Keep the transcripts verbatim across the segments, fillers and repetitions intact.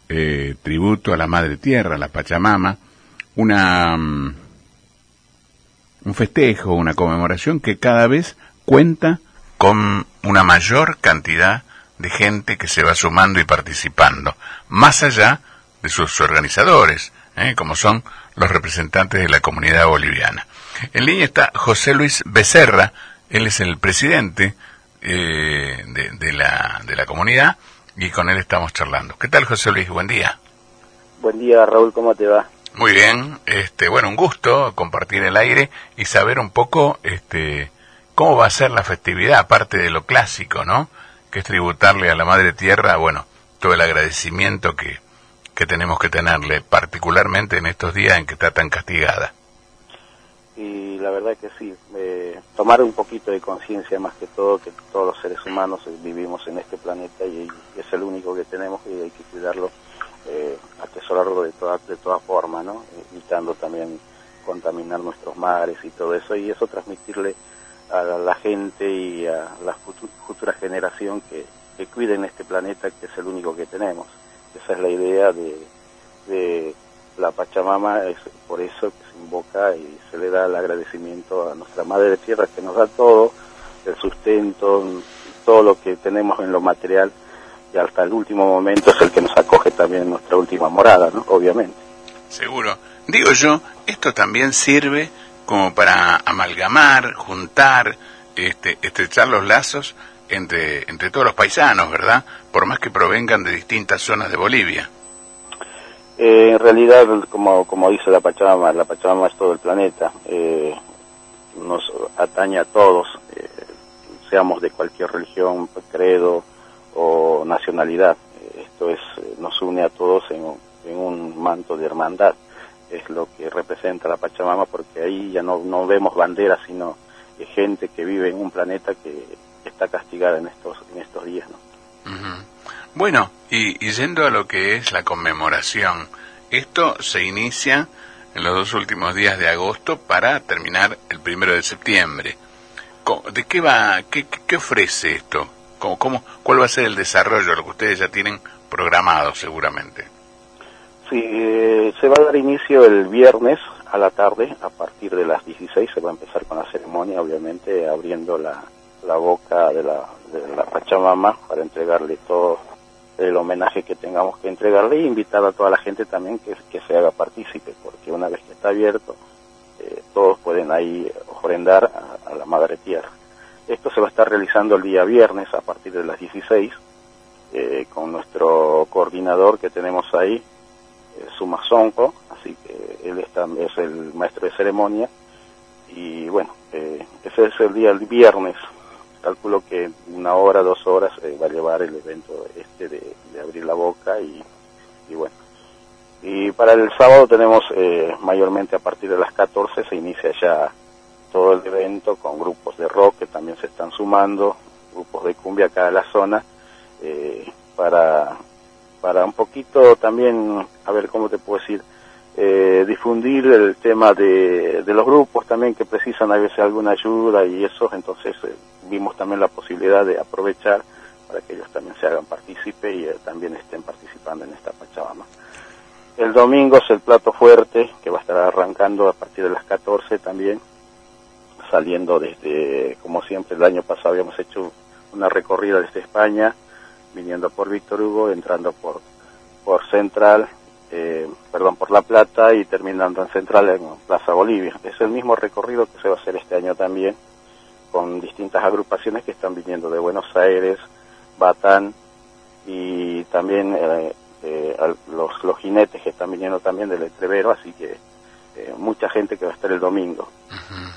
eh, tributo a la Madre Tierra, a la Pachamama, una um, un festejo, una conmemoración que cada vez cuenta con una mayor cantidad de gente que se va sumando y participando, más allá de sus organizadores, ¿eh? como son los representantes de la comunidad boliviana. En línea está José Luis Becerra, él es el presidente eh, de, de, la, de la comunidad, y con él estamos charlando. ¿Qué tal, José Luis? Buen día. Buen día, Raúl, ¿cómo te va? Muy bien, este, bueno, un gusto compartir el aire y saber un poco este, cómo va a ser la festividad, aparte de lo clásico, ¿no? Que es tributarle a la Madre Tierra, bueno, todo el agradecimiento que, que tenemos que tenerle, particularmente en estos días en que está tan castigada. Y la verdad que sí, eh, tomar un poquito de conciencia más que todo, que todos los seres humanos vivimos en este planeta y, y es el único que tenemos y hay que cuidarlo, eh, atesorarlo de toda, de toda forma, ¿no? Evitando también contaminar nuestros mares y todo eso, y eso transmitirle a la, la gente y a la futu- futura generación que, que cuiden este planeta, que es el único que tenemos. Esa es la idea de, de la Pachamama, es por eso que se invoca y se le da el agradecimiento a nuestra Madre Tierra, que nos da todo, el sustento, todo lo que tenemos en lo material, y hasta el último momento es el que nos acoge también en nuestra última morada, ¿no? Obviamente. Seguro. Digo yo, esto también sirve como para amalgamar, juntar, este, estrechar los lazos entre, entre todos los paisanos, ¿verdad? Por más que provengan de distintas zonas de Bolivia. Eh, en realidad, como, como dice la Pachamama, la Pachamama es todo el planeta, eh, nos atañe a todos, eh, seamos de cualquier religión, credo o nacionalidad. Esto es, nos une a todos en, en un manto de hermandad. Es lo que representa la Pachamama, porque ahí ya no, no vemos banderas, sino eh, gente que vive en un planeta que está castigada en estos, en estos días, ¿no? Uh-huh. Bueno, y, y yendo a lo que es la conmemoración, esto se inicia en los dos últimos días de agosto para terminar el primero de septiembre. ¿De qué va, qué, qué ofrece esto? ¿Cómo, cómo, ¿Cuál va a ser el desarrollo, lo que ustedes ya tienen programado seguramente? Sí, eh, se va a dar inicio el viernes a la tarde, a partir de las dieciséis se va a empezar con la ceremonia, obviamente abriendo la, la boca de la, de la Pachamama para entregarle todo el homenaje que tengamos que entregarle e invitar a toda la gente también que, que se haga partícipe, porque una vez que está abierto, eh, todos pueden ahí ofrendar a, a la Madre Tierra. Esto se va a estar realizando el día viernes a partir de las dieciséis, eh, con nuestro coordinador que tenemos ahí, eh, Suma Sonco, así que él está, es el maestro de ceremonia, y bueno, eh, ese es el día el viernes. Calculo que una hora, dos horas eh, va a llevar el evento este de, de abrir la boca y, y bueno. Y para el sábado tenemos eh, mayormente a partir de las catorce se inicia ya todo el evento con grupos de rock que también se están sumando, grupos de cumbia acá en la zona, eh, para, para un poquito también, a ver cómo te puedo decir, Eh, difundir el tema de, de los grupos también que precisan a veces alguna ayuda y eso, entonces eh, vimos también la posibilidad de aprovechar para que ellos también se hagan partícipe y eh, también estén participando en esta Pachamama. El domingo es el plato fuerte que va a estar arrancando a partir de las catorce también, saliendo desde, como siempre el año pasado habíamos hecho una recorrida desde España, viniendo por Víctor Hugo, entrando por, por Central, Eh, perdón, por La Plata y terminando en Central en Plaza Bolivia. Es el mismo recorrido que se va a hacer este año también, con distintas agrupaciones que están viniendo de Buenos Aires, Batán y también eh, eh, los, los jinetes que están viniendo también del Entrevero, así que eh, mucha gente que va a estar el domingo. Uh-huh.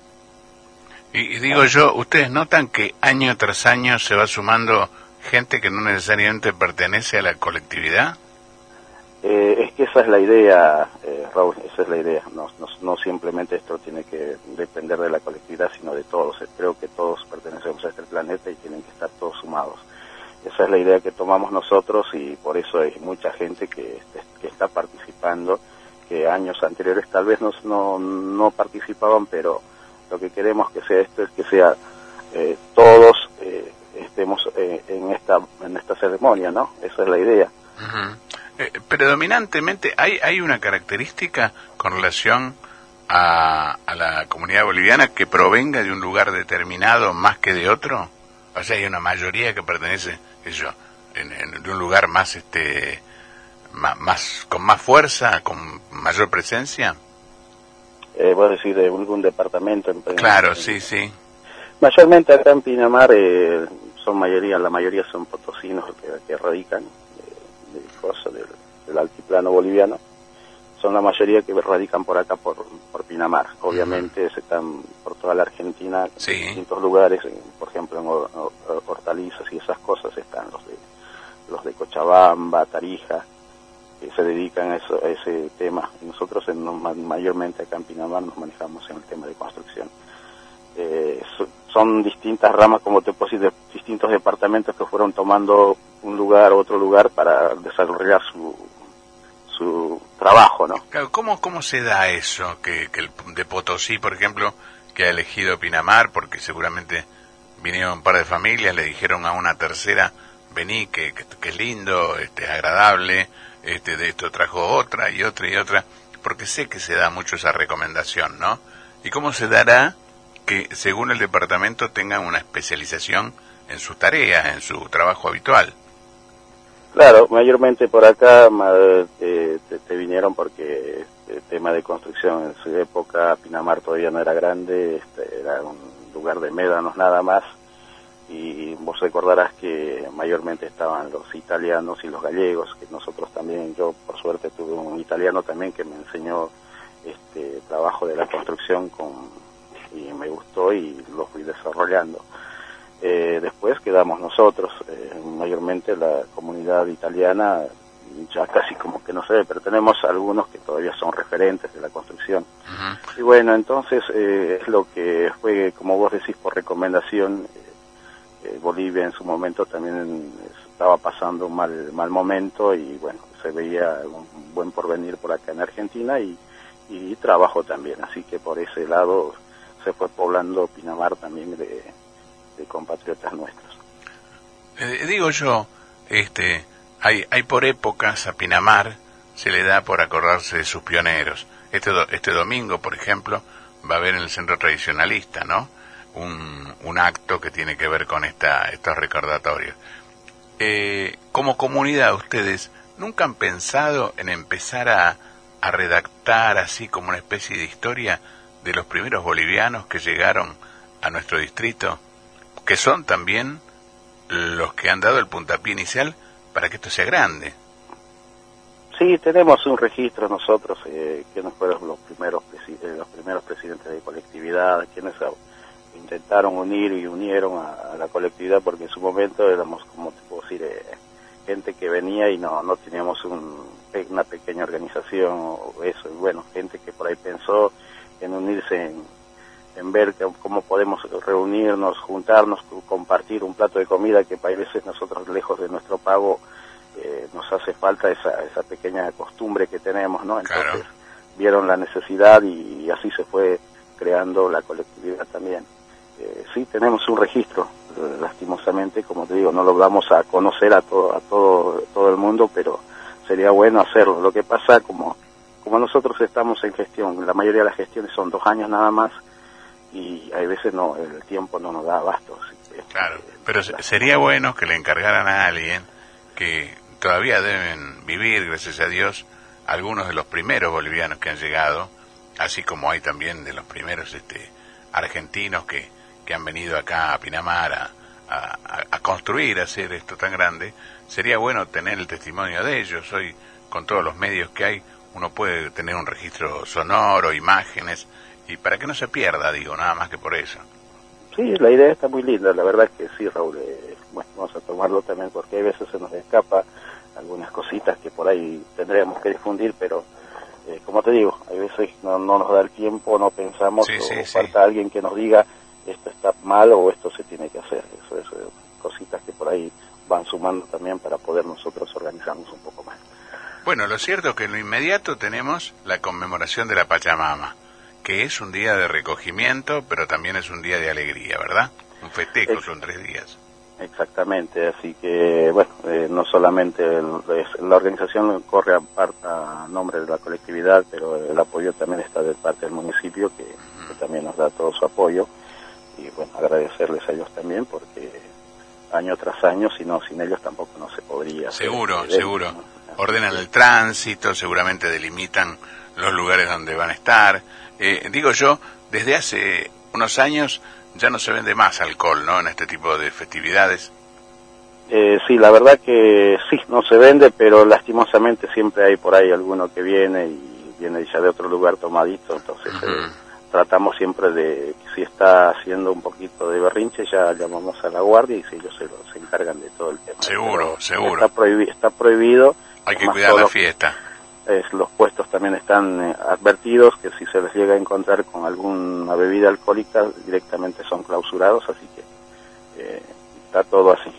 Y, y digo yo, ¿ustedes notan que año tras año se va sumando gente que no necesariamente pertenece a la colectividad? Eh, es que esa es la idea, eh, Raúl, esa es la idea. No, no, no simplemente esto tiene que depender de la colectividad, sino de todos. Creo que todos pertenecemos a este planeta y tienen que estar todos sumados. Esa es la idea que tomamos nosotros y por eso hay mucha gente que, que está participando, que años anteriores tal vez no, no, no participaban, pero lo que queremos que sea esto es que sea eh, todos eh, estemos eh, en esta en esta ceremonia, ¿no? Esa es la idea. Uh-huh. Eh, predominantemente, ¿hay, ¿hay una característica con relación a, a la comunidad boliviana que provenga de un lugar determinado más que de otro? O sea, hay una mayoría que pertenece, qué sé yo, en, en, de un lugar más, este, más, más, con más fuerza, con mayor presencia. Eh, ¿Vos decís de algún departamento? En, Claro, en, sí, sí. Mayormente acá en Pinamar, eh, son mayoría, la mayoría son potosinos que, que radican de, de cosas del, del altiplano boliviano. Son la mayoría que radican por acá, por, por Pinamar. Obviamente uh-huh. se están por toda la Argentina, sí. en distintos lugares, en, por ejemplo en or, or, hortalizas y esas cosas están los de los de Cochabamba, Tarija, que se dedican a, eso, a ese tema. Y nosotros en, mayormente acá en Pinamar nos manejamos en el tema de construcción. Eh, so, son distintas ramas, como te puedo decir, de distintos departamentos que fueron tomando un lugar u otro lugar para desarrollar su su trabajo, ¿no? Claro, ¿cómo, cómo se da eso? Que, que el de Potosí, por ejemplo, que ha elegido Pinamar, porque seguramente vinieron un par de familias, le dijeron a una tercera, vení, que, que, que es lindo, este, es agradable, este, de esto trajo otra y otra y otra, porque sé que se da mucho esa recomendación, ¿no? ¿Y cómo se dará que, según el departamento, tengan una especialización en sus tareas, en su trabajo habitual? Claro, mayormente por acá eh, te, te vinieron porque el tema de construcción en su época, Pinamar todavía no era grande, este, era un lugar de médanos nada más, y vos recordarás que mayormente estaban los italianos y los gallegos, que nosotros también, yo por suerte tuve un italiano también que me enseñó este trabajo de la construcción con, y me gustó y lo fui desarrollando. Eh, después quedamos nosotros, eh, mayormente la comunidad italiana, ya casi como que no se ve, pero tenemos algunos que todavía son referentes de la construcción. Uh-huh. Y bueno, entonces eh, es lo que fue, como vos decís, por recomendación, eh, eh, Bolivia en su momento también estaba pasando un mal, mal momento y bueno, se veía un buen porvenir por acá en Argentina y, y trabajo también, así que por ese lado se fue poblando Pinamar también de de compatriotas nuestros. Eh, digo yo, este, hay, hay por épocas a Pinamar, se le da por acordarse de sus pioneros. Este, do, este domingo, por ejemplo, va a haber en el Centro Tradicionalista, ¿no? Un, un acto que tiene que ver con esta, estos recordatorios. Eh, como comunidad, ustedes nunca han pensado en empezar a, a redactar así como una especie de historia de los primeros bolivianos que llegaron a nuestro distrito, que son también los que han dado el puntapié inicial para que esto sea grande? Sí, tenemos un registro nosotros, eh, quienes fueron los primeros presi- los primeros presidentes de colectividad, quienes intentaron unir y unieron a, a la colectividad, porque en su momento éramos, como te puedo decir, eh, gente que venía y no no teníamos un, una pequeña organización o eso, y bueno, gente que por ahí pensó en unirse en en ver que, cómo podemos reunirnos, juntarnos, compartir un plato de comida, que a veces nosotros lejos de nuestro pago eh, nos hace falta esa esa pequeña costumbre que tenemos, ¿no? Entonces claro. Vieron la necesidad y, y así se fue creando la colectividad también. Eh, sí, tenemos un registro, eh, lastimosamente, como te digo, no lo vamos a conocer a todo a todo todo el mundo, pero sería bueno hacerlo. Lo que pasa, como como nosotros estamos en gestión, la mayoría de las gestiones son dos años nada más, y hay veces no, el tiempo no nos da abasto. Que, claro, eh, pero la... sería bueno que le encargaran a alguien que todavía deben vivir, gracias a Dios, algunos de los primeros bolivianos que han llegado, así como hay también de los primeros este argentinos que, que han venido acá a Pinamar a, a, a construir, a hacer esto tan grande. Sería bueno tener el testimonio de ellos. Hoy, con todos los medios que hay, uno puede tener un registro sonoro, imágenes, y para que no se pierda, digo, nada más que por eso. Sí, la idea está muy linda, la verdad que sí, Raúl. Eh, bueno, vamos a tomarlo también porque a veces se nos escapa algunas cositas que por ahí tendríamos que difundir, pero eh, como te digo, a veces no, no nos da el tiempo, no pensamos, sí, o sí, falta sí. alguien que nos diga esto está mal o esto se tiene que hacer. Eso es eh, cositas que por ahí van sumando también para poder nosotros organizarnos un poco más. Bueno, lo cierto es que en lo inmediato tenemos la conmemoración de la Pachamama, que es un día de recogimiento, pero también es un día de alegría, ¿verdad? Un festejo, son tres días. exactamente, así que bueno, eh, no solamente el, es, la organización corre a, a nombre de la colectividad, pero el apoyo también está de parte del municipio que, que también nos da todo su apoyo, y bueno, agradecerles a ellos también porque año tras año, si no, sin ellos tampoco no se podría. Seguro, hacer, seguro. ¿no? Ordenan el tránsito, seguramente delimitan los lugares donde van a estar. Eh, digo yo, desde hace unos años ya no se vende más alcohol, ¿no?, en este tipo de festividades. Eh, sí, la verdad que sí, no se vende, pero lastimosamente siempre hay por ahí alguno que viene y viene ya de otro lugar tomadito, entonces uh-huh. eh, tratamos siempre de, si está haciendo un poquito de berrinche, ya llamamos a la guardia y si ellos se, se encargan de todo el tema. Seguro, pero seguro. Está, prohibi está prohibido. Hay que cuidar la fiesta. Es, los puestos también están eh, advertidos que si se les llega a encontrar con alguna bebida alcohólica directamente son clausurados, así que eh, está todo así.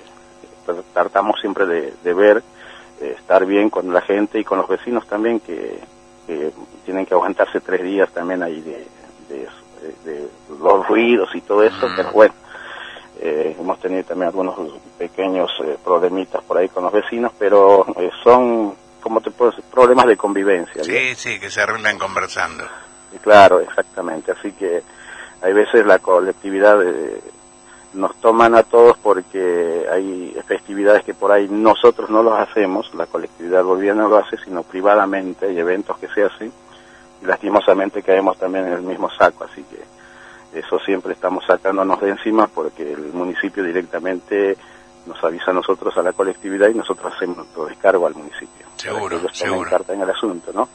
Eh, tratamos siempre de, de ver, eh, estar bien con la gente y con los vecinos también que, que tienen que aguantarse tres días también ahí de, de, de, de los ruidos y todo eso, mm. pero bueno, eh, hemos tenido también algunos pequeños eh, problemitas por ahí con los vecinos, pero eh, son... como te puedo decir, problemas de convivencia. Sí, ¿no? Sí, que se arreglan conversando. Y claro, exactamente. Así que hay veces la colectividad eh, nos toman a todos porque hay festividades que por ahí nosotros no los hacemos, la colectividad boliviana no lo hace, sino privadamente, hay eventos que se hacen, y lastimosamente caemos también en el mismo saco, así que eso siempre estamos sacándonos de encima porque el municipio directamente nos avisa a nosotros, a la colectividad, y nosotros hacemos todo descargo al municipio. Seguro, ellos seguro. Carta en el asunto, ¿no?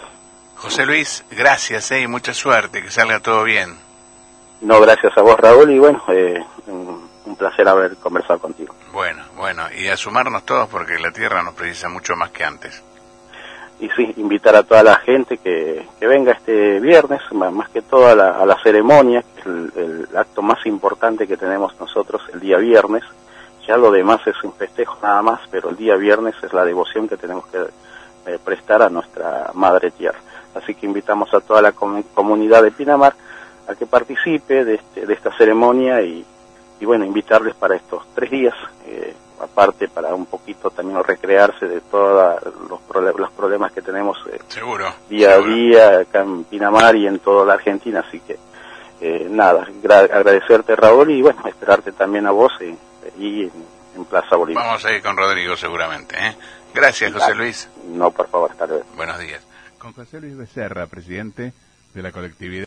José Luis, gracias, eh, y mucha suerte, que salga todo bien. No, gracias a vos, Raúl, y bueno, eh, un, un placer haber conversado contigo. Bueno, bueno, y a sumarnos todos porque la tierra nos precisa mucho más que antes. Y sí, invitar a toda la gente que, que venga este viernes, más, más que todo a la, a la ceremonia, que es el, el acto más importante que tenemos nosotros el día viernes. Ya lo demás es un festejo nada más, pero el día viernes es la devoción que tenemos que eh, prestar a nuestra Madre Tierra. Así que invitamos a toda la com comunidad de Pinamar a que participe de, este, de esta ceremonia y, y bueno, invitarles para estos tres días, eh, aparte para un poquito también recrearse de todos los, prole los problemas que tenemos eh, seguro, día seguro. a día acá en Pinamar y en toda la Argentina. Así que eh, nada, agradecerte, Raúl, y bueno, esperarte también a vos y, y en, en Plaza Bolívar. Vamos a ir con Rodrigo seguramente, ¿eh? Gracias, José Luis. No, por favor, hasta luego. Buenos días. Con José Luis Becerra, presidente de la colectividad.